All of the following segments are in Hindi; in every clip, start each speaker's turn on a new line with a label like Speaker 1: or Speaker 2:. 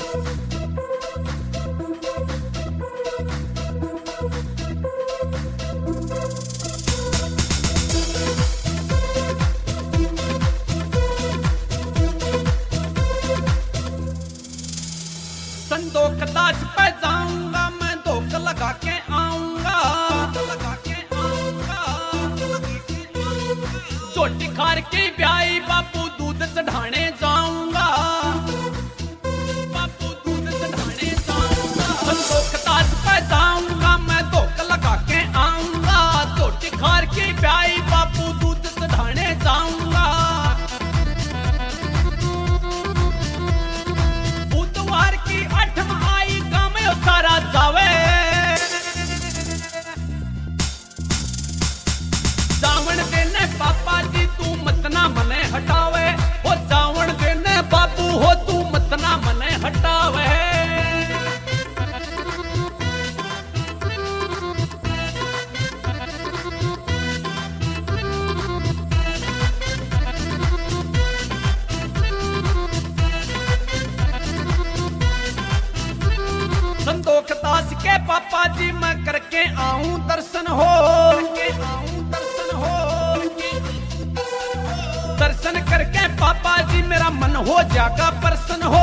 Speaker 1: संदूक दास पे जाऊंगा मैं, धोख लगा के आऊंगा, चोटी खार की ब्याई बापू दूध चढ़ाने जाऊंगा, बापू दूध चढ़ाने जाऊंगा। संदूक दास पे जाऊंगा मैं, धोख लगा के आऊंगा, चोटी खार की ब्याई बापू दूध चढ़ाने जाऊंगा। बुधवार की 8 आई काम सारा जावे, जावण देने पापा जी तू मत ना मने हटावे, हो जावण देने बाबू हो तू मत ना मने हटावे। संदूक दास के पापा जी मैं करके आऊं दर्शन हो, दर्शन करके पापा जी मेरा मन हो जागा प्रसन्न हो,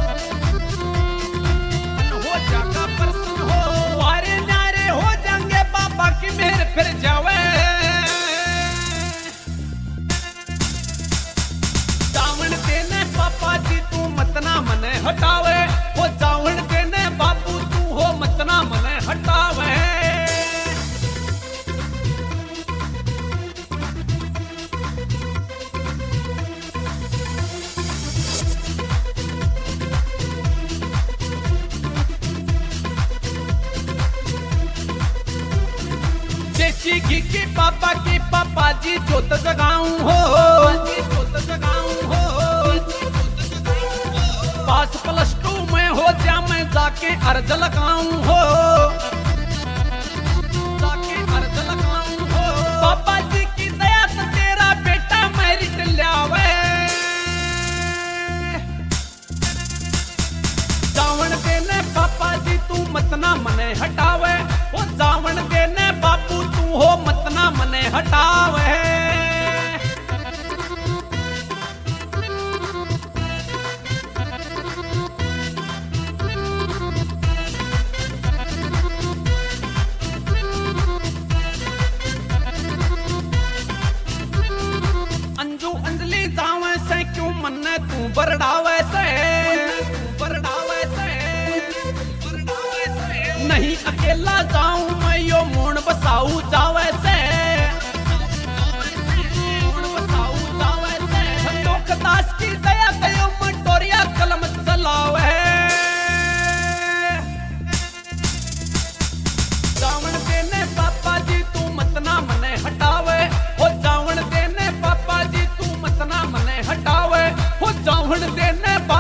Speaker 1: मन हो जागा प्रसन्न हो। वारे न्यारे हो जाएंगे बाबा की मेहर फिर जावे, जावण देने पापा जी तू मत ना मने हटावे, हो जावण देने बाबू तू हो मत ना मने हटावे। देसी घी की पापा जी जोत जगाऊं हो, जोत जगाऊं हो। पास +2 में हो जा मैं जाके अर्ज लगाऊं हो, जाके अर्ज लगाऊं हो। पापा जी की दया से तेरा बेटा मेरिट ल्यावे, जावण देने पापा जी तू मत ना मने हटावे, वो जावण देने बापू तू हो मत ना मने हटावे। अंजू अंजलि जावे से क्यों मन्ने तू बरडावे से, बरडावे से, नहीं अकेला जाऊं मैं यो मोण बसाऊ जावे से, मोण बसाऊ जावे से। संदूक दास की दया कयो मटोरिया कलम चलावे, जावण देने पापा जी तू मत ना मने हटावे, हो जावण देने पापा जी तू मत ना मने हटावे, हो जावण देने